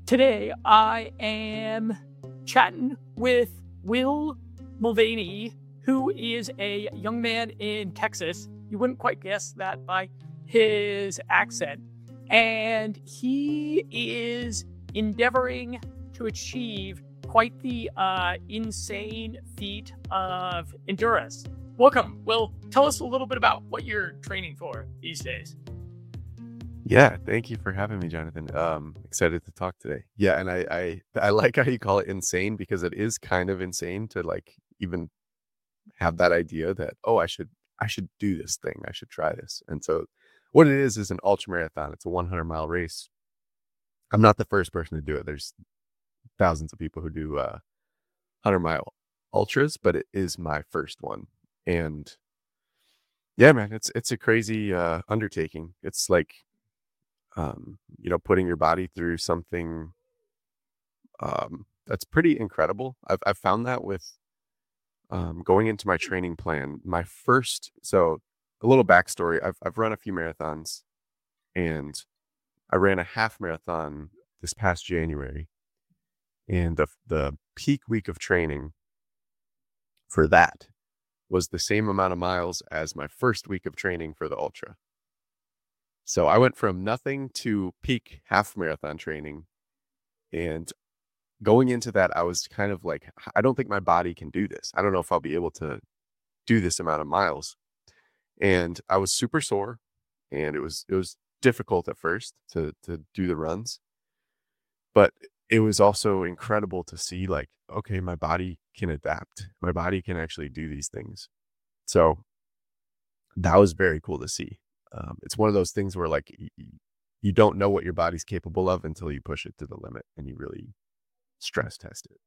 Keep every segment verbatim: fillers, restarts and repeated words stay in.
Today, I am chatting with Will Mulvaney, who is a young man in Texas. You wouldn't quite guess that by his accent. And he is endeavoring to achieve quite the uh, insane feat of endurance. Welcome, Will. Tell us a little bit about what you're training for these days. Yeah, thank you for having me, Jonathan. Um, excited to talk today. Yeah, and I, I I like how you call it insane, because it is kind of insane to like even have that idea that, oh, I should I should do this thing. I should try this. And so what it is is an ultra marathon. It's a one hundred mile race. I'm not the first person to do it. There's thousands of people who do uh one hundred mile ultras, but it is my first one. And yeah, man, it's it's a crazy uh undertaking. It's like um, you know, putting your body through something um, that's pretty incredible. I've I've found that with um, going into my training plan. My first, so a little backstory. I've I've run a few marathons, and I ran a half marathon this past January, and the the peak week of training for that was the same amount of miles as my first week of training for the ultra. So I went from nothing to peak half marathon training. And going into that, I was kind of like, I don't think my body can do this. I don't know if I'll be able to do this amount of miles. And I was super sore, and it was it was difficult at first to to do the runs. But it was also incredible to see, like, okay, my body can adapt. My body can actually do these things. So that was very cool to see. Um, it's one of those things where like y- you don't know what your body's capable of until you push it to the limit and you really stress test it.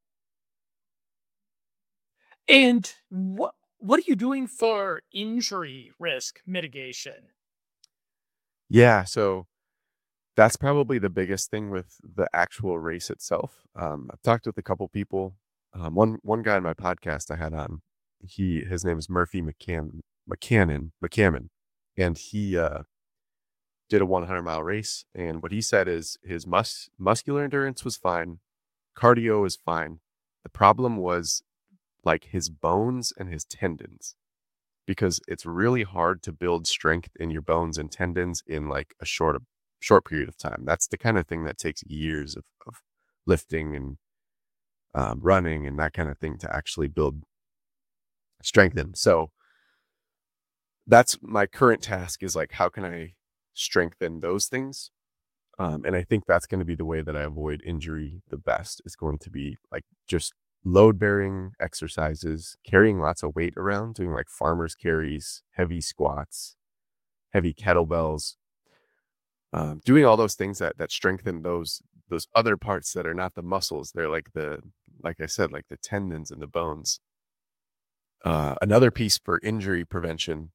And what what are you doing for injury risk mitigation? Yeah, so that's probably the biggest thing with the actual race itself. Um, I've talked with a couple people. Um, one one guy in my podcast I had on, he his name is Murphy McCann McCannon McCammon, and he uh, did a one hundred mile race. And what he said is his mus- muscular endurance was fine, cardio is fine. The problem was like his bones and his tendons, because it's really hard to build strength in your bones and tendons in like a short short period of time. That's the kind of thing that takes years of, of lifting and um, running and that kind of thing to actually build strength in. So that's my current task, is like, how can I strengthen those things? Um, and I think that's going to be the way that I avoid injury the best, is going to be like just load bearing exercises, carrying lots of weight around, doing like farmer's carries, heavy squats, heavy kettlebells, um, doing all those things that that strengthen those those other parts that are not the muscles. They're like the, like I said, like the tendons and the bones. Uh, another piece for injury prevention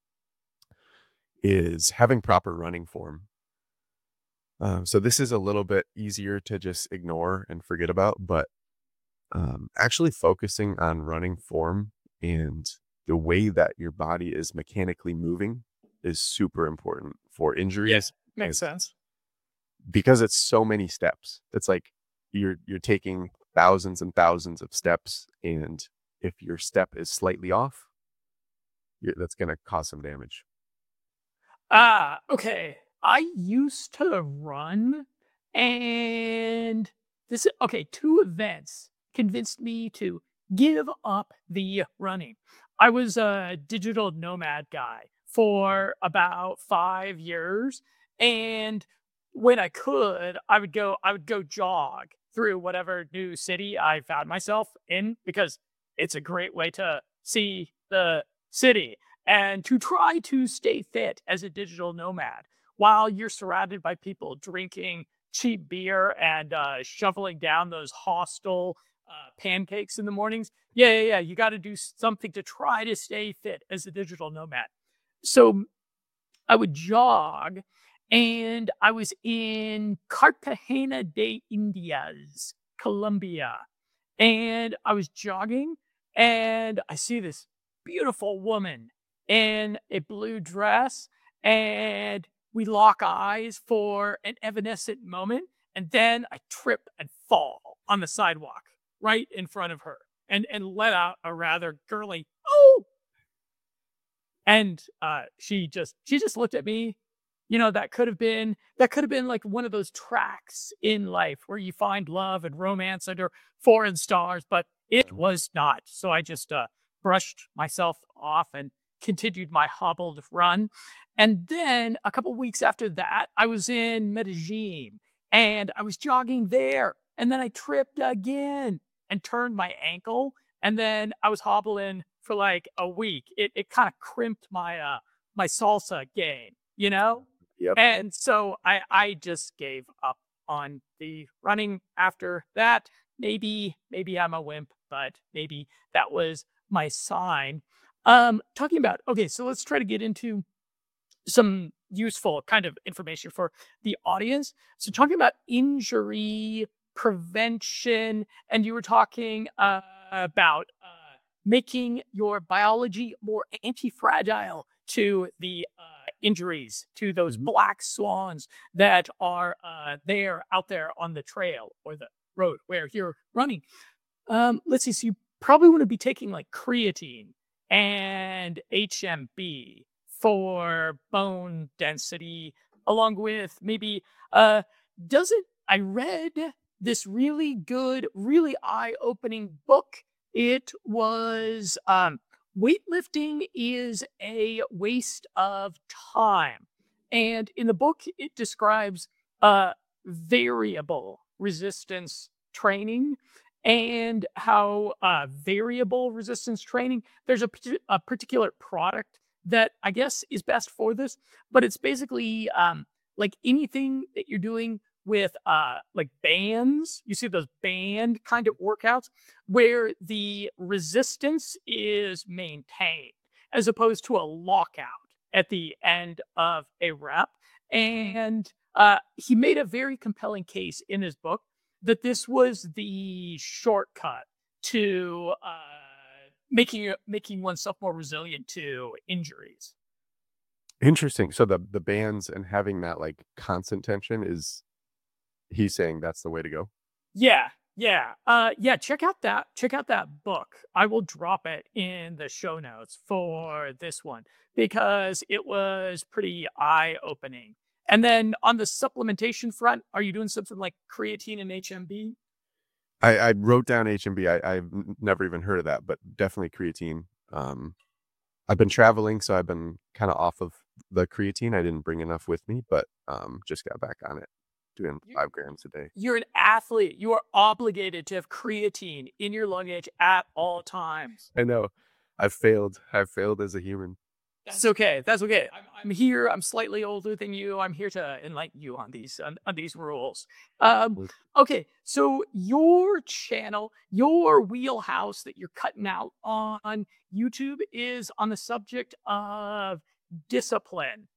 is having proper running form. Um, so this is a little bit easier to just ignore and forget about, but um, actually focusing on running form and the way that your body is mechanically moving is super important for injuries. Yeah, makes sense. Because it's so many steps. It's like you're you're taking thousands and thousands of steps, and if your step is slightly off, you're, that's going to cause some damage. Ah, okay. I used to run, and this okay, two events convinced me to give up the running. I was a digital nomad guy for about five years, and when I could, I would go I would go jog through whatever new city I found myself in, because it's a great way to see the city and to try to stay fit as a digital nomad while you're surrounded by people drinking cheap beer and uh, shoveling down those hostile uh, pancakes in the mornings. Yeah, yeah, yeah. You got to do something to try to stay fit as a digital nomad. So I would jog, and I was in Cartagena de Indias, Colombia, and I was jogging, and I see this beautiful woman in a blue dress, and we lock eyes for an evanescent moment, And then I trip and fall on the sidewalk right in front of her and, and let out a rather girly, oh, and uh, she just she just looked at me. You know, that could have been that could have been like one of those tracks in life where you find love and romance under foreign stars, but it was not. So I just uh, brushed myself off and continued my hobbled run. And then a couple weeks after that, I was in Medellin and I was jogging there. And then I tripped again and turned my ankle. And then I was hobbling for like a week. It it kind of crimped my uh my salsa game, you know? Yep. And so I I just gave up on the running after that. Maybe maybe I'm a wimp, but maybe that was my sign. Um talking about, okay, so let's try to get into some useful kind of information for the audience. So talking about injury prevention, and you were talking uh, about uh, making your biology more anti-fragile to the uh, injuries, to those Mhm. black swans that are uh, there out there on the trail or the road where you're running. Um, let's see. So you probably want to be taking like creatine and H M B for bone density, along with maybe uh doesn't I read this really good, really eye-opening book. It was um weightlifting is a waste of time. And in the book it describes uh variable resistance training and how uh, variable resistance training, there's a, parti- a particular product that I guess is best for this, but it's basically um, like anything that you're doing with uh, like bands. You see those band kind of workouts where the resistance is maintained as opposed to a lockout at the end of a rep. And uh, he made a very compelling case in his book that this was the shortcut to uh, making making oneself more resilient to injuries. Interesting. So the the bands and having that like constant tension is he's saying that's the way to go. Yeah, yeah, uh, yeah. Check out that check out that book. I will drop it in the show notes for this one because it was pretty eye opening. And then on the supplementation front, are you doing something like creatine and H M B? I, I wrote down H M B. I, I've n- never even heard of that, but definitely creatine. Um, I've been traveling, so I've been kind of off of the creatine. I didn't bring enough with me, but um, just got back on it, doing five grams a day. You're an athlete. You are obligated to have creatine in your luggage at all times. I know. I've failed. I've failed as a human. That's okay. That's okay. I'm, I'm here. I'm slightly older than you. I'm here to enlighten you on these on, on these rules. Um, okay, so your channel, your wheelhouse that you're cutting out on YouTube is on the subject of discipline.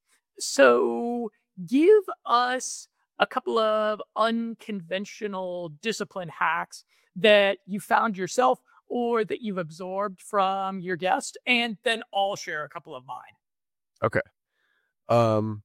So give us a couple of unconventional discipline hacks that you found yourself or that you've absorbed from your guest, and then I'll share a couple of mine. Okay. Um,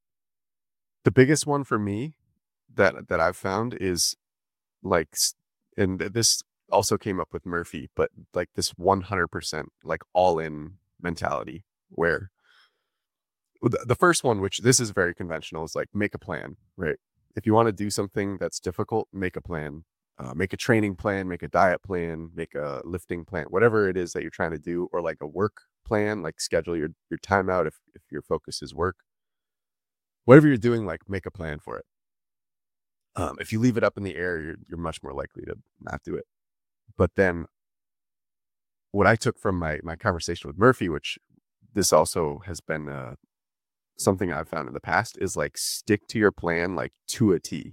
the biggest one for me that that I've found is like, s- and th- this also came up with Murphy, but like this one hundred percent like all in mentality where well, the, the first one, which this is very conventional, is like make a plan, right? If you want to do something that's difficult, make a plan. Uh, make a training plan, make a diet plan, make a lifting plan, whatever it is that you're trying to do, or like a work plan, like schedule your your time out if if your focus is work. Whatever you're doing, like make a plan for it. Um, if you leave it up in the air, you're you're much more likely to not do it. But then what I took from my my conversation with Murphy, which this also has been uh, something I've found in the past, is like stick to your plan like to a T.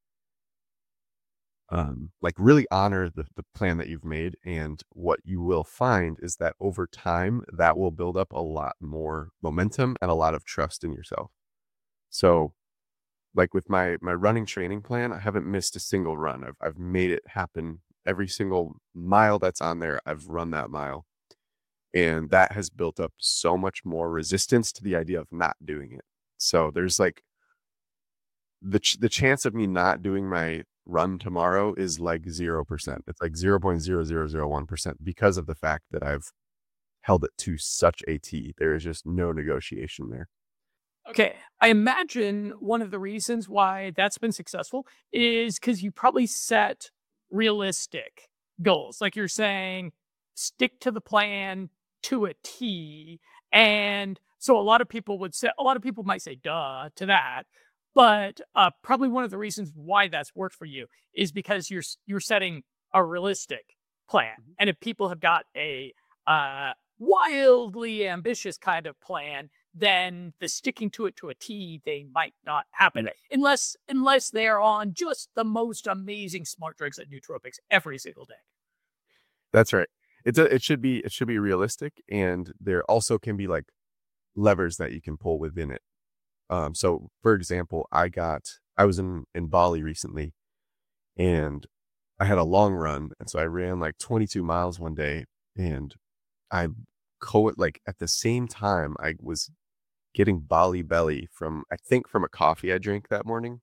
Um, like really honor the, the plan that you've made. And what you will find is that over time, that will build up a lot more momentum and a lot of trust in yourself. So like with my my running training plan, I haven't missed a single run. I've I've made it happen. Every single mile that's on there, I've run that mile. And that has built up so much more resistance to the idea of not doing it. So there's like the ch- the chance of me not doing my run tomorrow is like zero percent. It's like zero point zero zero zero one percent because of the fact that I've held it to such a T. There is just no negotiation there. Okay, I imagine one of the reasons why that's been successful is because you probably set realistic goals. Like you're saying, stick to the plan to a T. And so a lot of people would say, a lot of people might say, duh, to that. But uh, probably one of the reasons why that's worked for you is because you're you're setting a realistic plan. Mhm. And if people have got a uh, wildly ambitious kind of plan, then the sticking to it to a T, they might not happen Right. unless unless they're on just the most amazing smart drinks at nootropics every single day. That's right. It's a, it should be it should be realistic, and there also can be like levers that you can pull within it. Um, so for example, I got I was in in Bali recently, and I had a long run, and so I ran like twenty-two miles one day, and I co like at the same time I was getting Bali belly from I think from a coffee I drank that morning.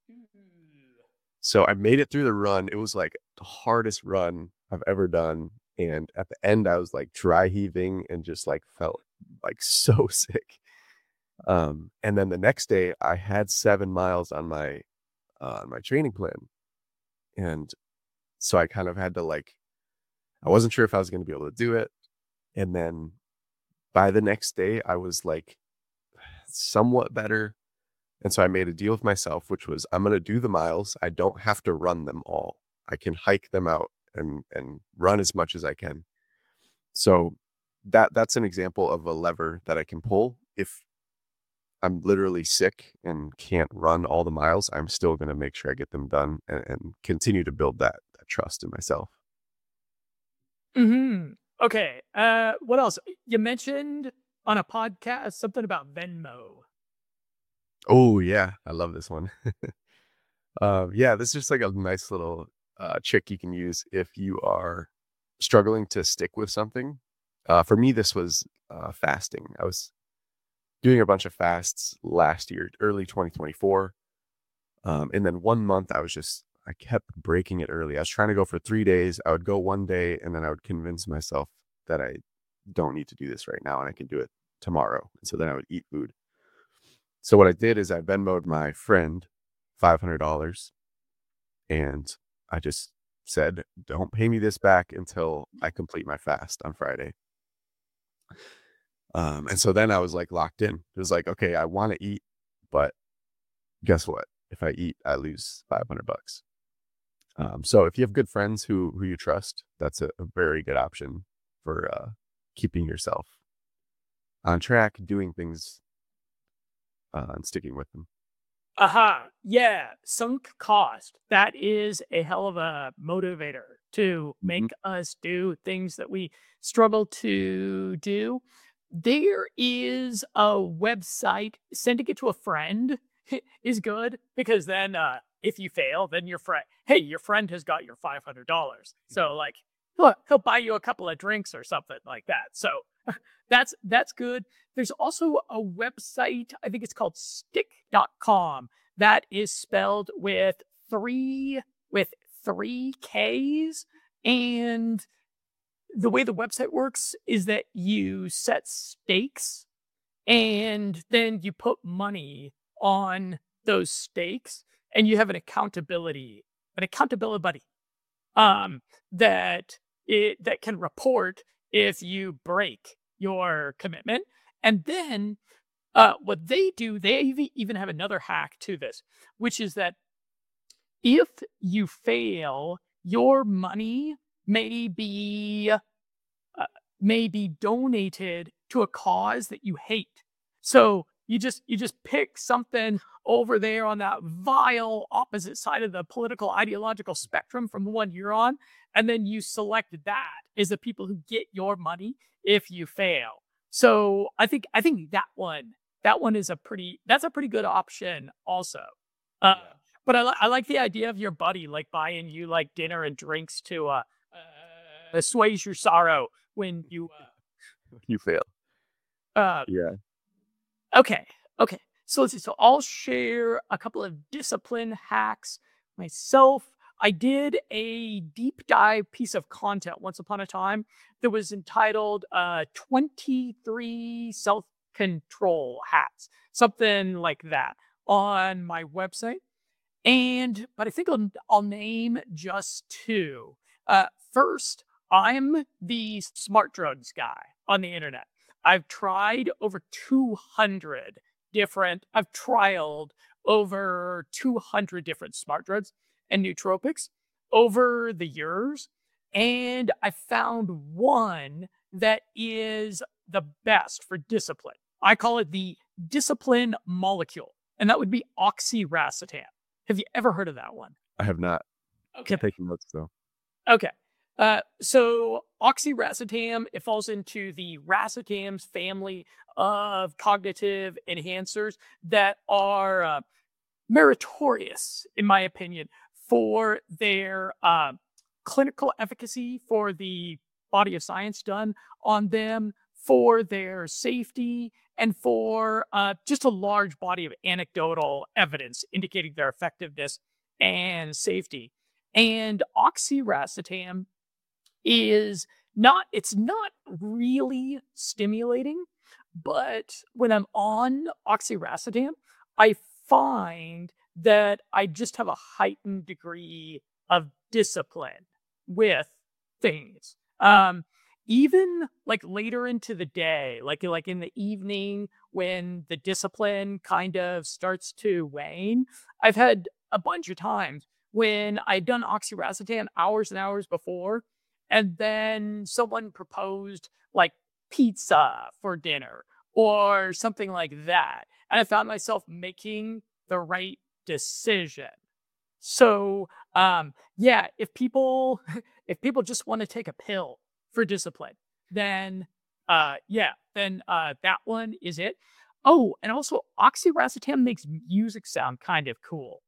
So I made it through the run. It was like the hardest run I've ever done. And at the end, I was like dry heaving and just like felt like so sick. Um, and then the next day, I had seven miles on my uh, on my training plan, and so I kind of had to like I wasn't sure if I was going to be able to do it. And then by the next day, I was like somewhat better. And so I made a deal with myself, which was I'm going to do the miles. I don't have to run them all. I can hike them out and and run as much as I can. So that that's an example of a lever that I can pull. If I'm literally sick and can't run all the miles, I'm still going to make sure I get them done and, and continue to build that, that trust in myself. Hmm. Okay. Uh, what else? You mentioned on a podcast something about Venmo. Oh yeah, I love this one. Um, yeah, this is just like a nice little uh, trick you can use if you are struggling to stick with something. Uh, for me, this was uh, fasting. I was doing a bunch of fasts last year, early twenty twenty-four. Um, and then one month, I was just, I kept breaking it early. I was trying to go for three days. I would go one day, and then I would convince myself that I don't need to do this right now and I can do it tomorrow. And so then I would eat food. So what I did is I Venmoed my friend five hundred dollars, and I just said, don't pay me this back until I complete my fast on Friday. Um, and so then I was like locked in. It was like, okay, I want to eat, but guess what? If I eat, I lose five hundred bucks. Um, so if you have good friends who, who you trust, that's a, a very good option for uh, keeping yourself on track, doing things uh, and sticking with them. Aha. Yeah. Sunk cost. That is a hell of a motivator to Mhm. make us do things that we struggle to do. There is a website. Sending it to a friend is good because then uh, if you fail, then your friend, hey, your friend has got your five hundred dollars. So, like, he'll, he'll buy you a couple of drinks or something like that. So, that's that's good. There's also a website, I think it's called stick dot com, that is spelled with three with three K's. And the way the website works is that you set stakes and then you put money on those stakes and you have an accountability, an accountability buddy um, that it that can report if you break your commitment. And then uh, what they do, they ev- even have another hack to this, which is that if you fail, your money may be uh, may be donated to a cause that you hate. So you just you just pick something over there on that vile opposite side of the political ideological spectrum from the one you're on, and then you select that as the people who get your money if you fail. So I think I think that one that one is a pretty that's a pretty good option also. Uh, Yeah. but I, li- I like the idea of your buddy like buying you like dinner and drinks to uh, uh assuage your sorrow when you You fail. uh, uh Yeah. okay, okay. So let's see. So I'll share a couple of discipline hacks myself. I did a deep dive piece of content once upon a time that was entitled uh, twenty-three Self Control Hacks, something like that on my website. And, but I think I'll, I'll name just two. Uh, first, I'm the smart drugs guy on the internet. I've tried over two hundred different, I've trialed over two hundred different smart drugs and nootropics over the years. And I found one that is the best for discipline. I call it the discipline molecule, and that would be oxiracetam. Have you ever heard of that one? I have not. Okay. Taking notes though. Okay. Uh, so oxiracetam, it falls into the racetams family of cognitive enhancers that are uh, meritorious, in my opinion, for their uh, clinical efficacy, for the body of science done on them, for their safety, and for uh, just a large body of anecdotal evidence indicating their effectiveness and safety. And oxiracetam is not, it's not really stimulating, but when I'm on oxiracetam, I find that I just have a heightened degree of discipline with things. Um, even like later into the day, like like in the evening when the discipline kind of starts to wane, I've had a bunch of times when I'd done oxiracetam hours and hours before, and then someone proposed like pizza for dinner or something like that, and I found myself making the right decision. So, um, yeah, if people if people just want to take a pill for discipline, then uh, yeah, then uh, that one is it. Oh, and also oxiracetam makes music sound kind of cool.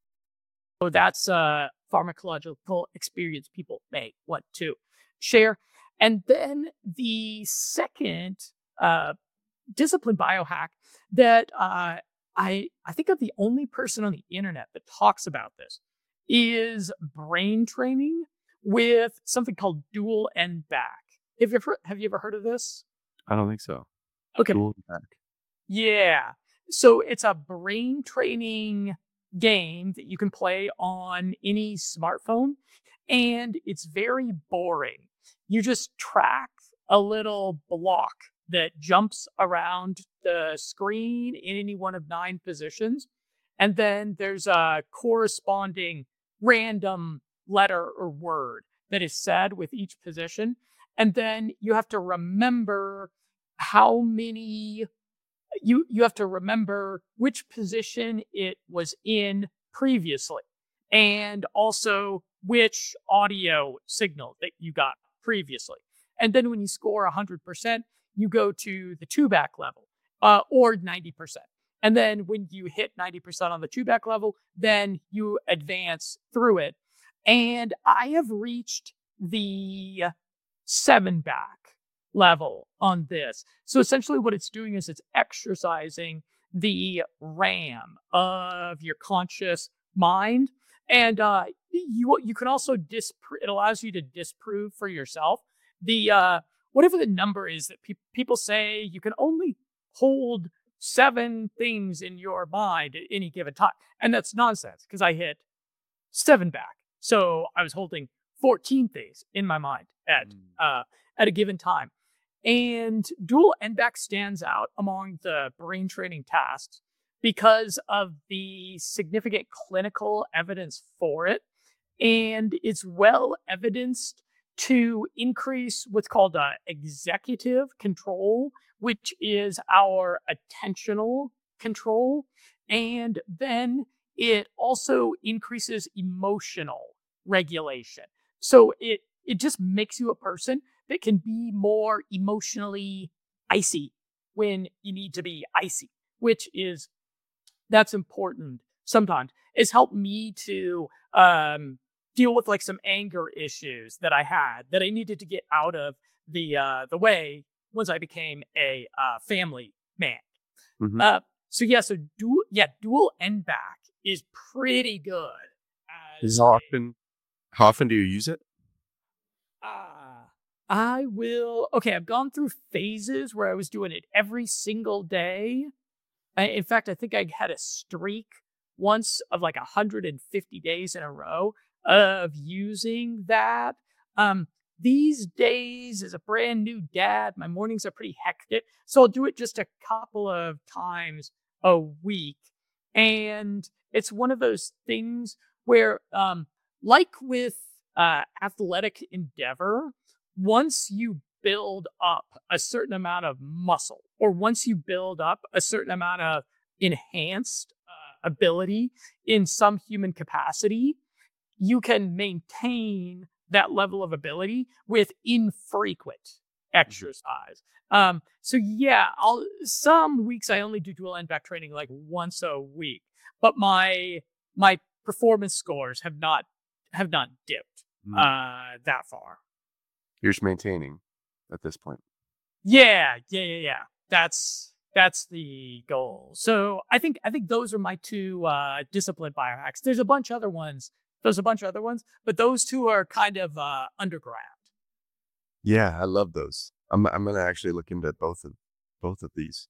So that's a pharmacological experience people may want to share. And then the second uh, discipline biohack that uh, I I think I'm the only person on the internet that talks about this is brain training with something called dual end back. Have you ever have you ever heard of this? I don't think so. Okay. Dual back. Yeah. So it's a brain training game that you can play on any smartphone, and it's very boring. You just track a little block that jumps around the screen in any one of nine positions, and then there's a corresponding random letter or word that is said with each position, and then you have to remember how many you you have to remember which position it was in previously, and also which audio signal that you got previously. And then when you score one hundred percent, you go to the two back level, uh, or ninety percent. And then when you hit ninety percent on the two back level, then you advance through it. And I have reached the seven back level on this. So essentially what it's doing is it's exercising the RAM of your conscious mind. And uh, you you can also disprove, it allows you to disprove for yourself the, uh, whatever the number is that pe- people say you can only hold seven things in your mind at any given time. And that's nonsense because I hit seven back. So I was holding fourteen things in my mind at, Mm. uh, at a given time. And dual end back stands out among the brain training tasks because of the significant clinical evidence for it. And it's well evidenced to increase what's called uh, executive control, which is our attentional control. And then it also increases emotional regulation. So it it just makes you a person that can be more emotionally icy when you need to be icy, which is, that's important sometimes. It's helped me to um, deal with like some anger issues that I had that I needed to get out of the uh, the way once I became a uh, family man. Mhm. Uh, so yeah, so dual yeah, dual end back is pretty good. As How often? How often do you use it? uh, I will. Okay, I've gone through phases where I was doing it every single day. I, in fact, I think I had a streak once of like one hundred fifty days in a row of using that. Um, these days, as a brand new dad, my mornings are pretty hectic. So I'll do it just a couple of times a week. And it's one of those things where, um, like with uh, athletic endeavor, once you build up a certain amount of muscle, or once you build up a certain amount of enhanced uh, ability in some human capacity, you can maintain that level of ability with infrequent exercise. Um, so yeah, I'll some weeks I only do dual end back training like once a week, but my my performance scores have not have not dipped Mm. uh that far. You're just maintaining at this point. Yeah, yeah, yeah, yeah. That's that's the goal. So I think I think those are my two uh discipline biohacks. There's a bunch other ones. There's a bunch of other ones, but those two are kind of uh underground. Yeah, I love those. I'm I'm gonna actually look into both of both of these.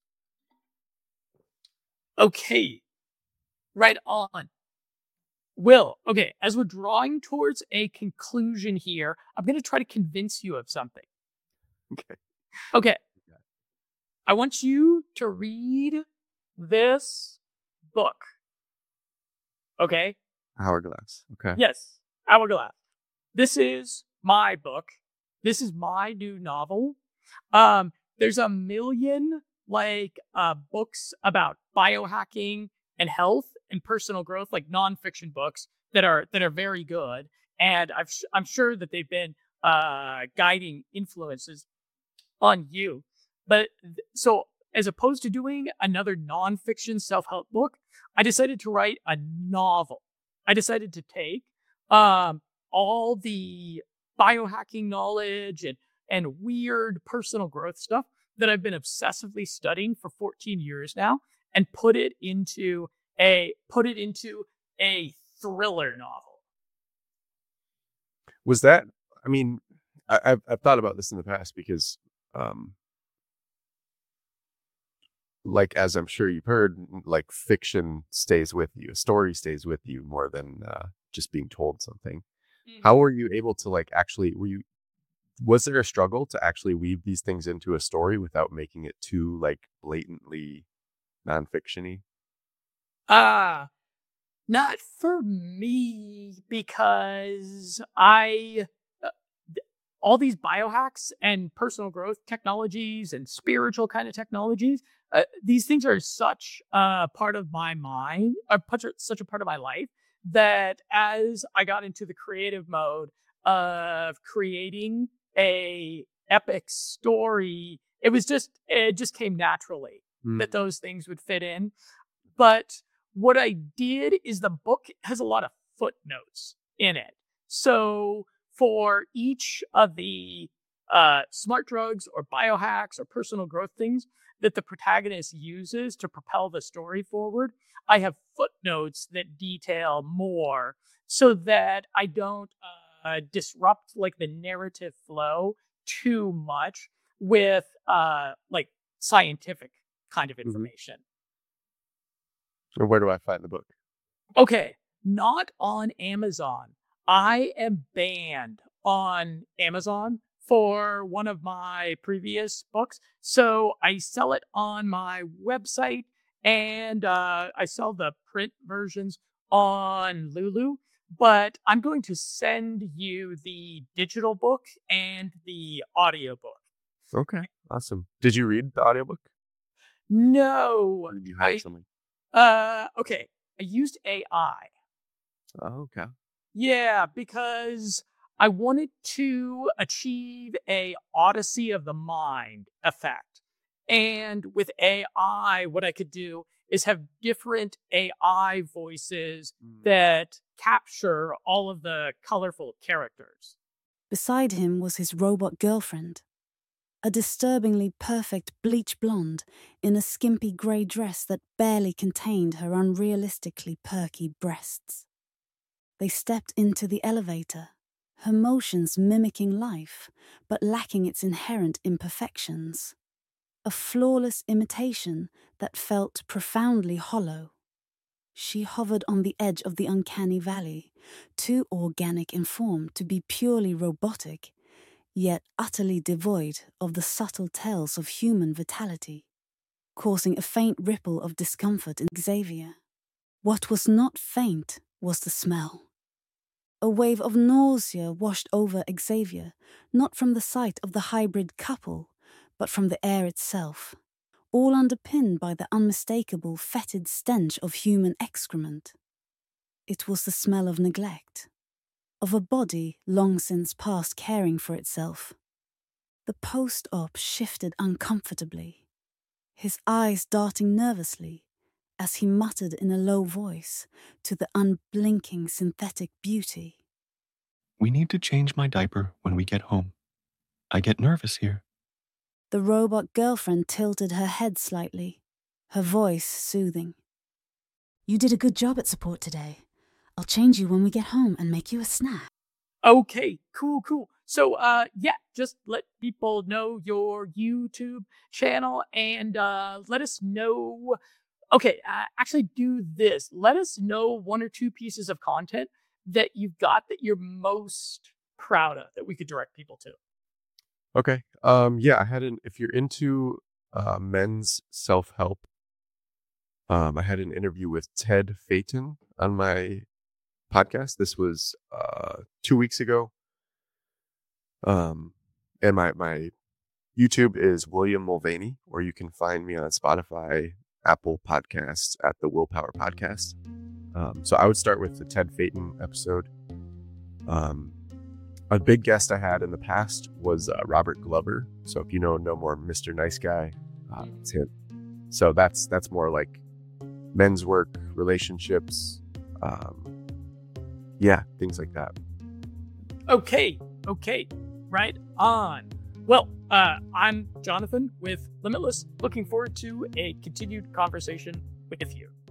Okay. Right on. Will, okay, as we're drawing towards a conclusion here, I'm going to try to convince you of something. Okay. Okay. I want you to read this book. Okay? Hourglass. Okay. Yes, Hourglass. This is my book. This is my new novel. Um, there's a million like uh books about biohacking and health and personal growth, like nonfiction books that are that are very good, and I've sh- I'm sure that they've been uh guiding influences on you. But th- so as opposed to doing another nonfiction self-help book, I decided to write a novel. I decided to take um all the biohacking knowledge and and weird personal growth stuff that I've been obsessively studying for fourteen years now and put it into a put it into a thriller novel. Was that? I mean, I, I've I've thought about this in the past because, um, like as I'm sure you've heard, like fiction stays with you, a story stays with you more than uh, just being told something. How were you able to like actually? Were you? Was there a struggle to actually weave these things into a story without making it too like blatantly nonfiction-y? Ah, uh, not for me because I uh, th- all these biohacks and personal growth technologies and spiritual kind of technologies, uh, these things are such a part of my mind, are such a, such a part of my life that as I got into the creative mode of creating a epic story, it was just it just came naturally Mm. that those things would fit in. But what I did is the book has a lot of footnotes in it. So for each of the uh, smart drugs or biohacks or personal growth things that the protagonist uses to propel the story forward, I have footnotes that detail more so that I don't uh, disrupt like the narrative flow too much with uh, like scientific kind of Mhm. information. Or where do I find the book? Okay, not on Amazon. I am banned on Amazon for one of my previous books. So I sell it on my website and uh, I sell the print versions on Lulu. But I'm going to send you the digital book and the audiobook. Okay, awesome. Did you read the audiobook? No, Or did you I have something? uh okay. I used A I. Oh, okay. Yeah, because I wanted to achieve a Odyssey of the mind effect. And with A I, what I could do is have different A I voices Mm. that capture all of the colorful characters. Beside him was his robot girlfriend. a disturbingly perfect bleach blonde in a skimpy grey dress that barely contained her unrealistically perky breasts. They stepped into the elevator, her motions mimicking life, but lacking its inherent imperfections. A flawless imitation that felt profoundly hollow. She hovered on the edge of the uncanny valley, too organic in form to be purely robotic, yet utterly devoid of the subtle tells of human vitality, causing a faint ripple of discomfort in Xavier. What was not faint was the smell. A wave of nausea washed over Xavier, not from the sight of the hybrid couple, but from the air itself, all underpinned by the unmistakable fetid stench of human excrement. It was the smell of neglect, of a body long since past caring for itself. The post-op shifted uncomfortably, his eyes darting nervously as he muttered in a low voice to the unblinking synthetic beauty. We need to change my diaper when we get home. I get nervous here. The robot girlfriend tilted her head slightly, her voice soothing. You did a good job at support today. I'll change you when we get home and make you a snack. Okay, cool, cool. So, uh, yeah, just let people know your YouTube channel and uh, let us know. Okay, uh, actually do this. Let us know one or two pieces of content that you've got that you're most proud of that we could direct people to. Okay. Um, yeah, I had an, if you're into uh, men's self-help, um, I had an interview with Ted Phaeton on my podcast. This was uh, two weeks ago. Um, and my, my YouTube is William Mulvaney, or you can find me on Spotify, Apple Podcasts at the Willpower Podcast. Um, so I would start with the Ted Phaeton episode. Um, a big guest I had in the past was uh, Robert Glover. So if you know no more Mister Nice Guy, uh, it's him. So that's that's more like men's work, relationships, um, yeah, things like that. Okay, okay, right on. Well, uh, I'm Jonathan with Limitless. Looking forward to a continued conversation with you.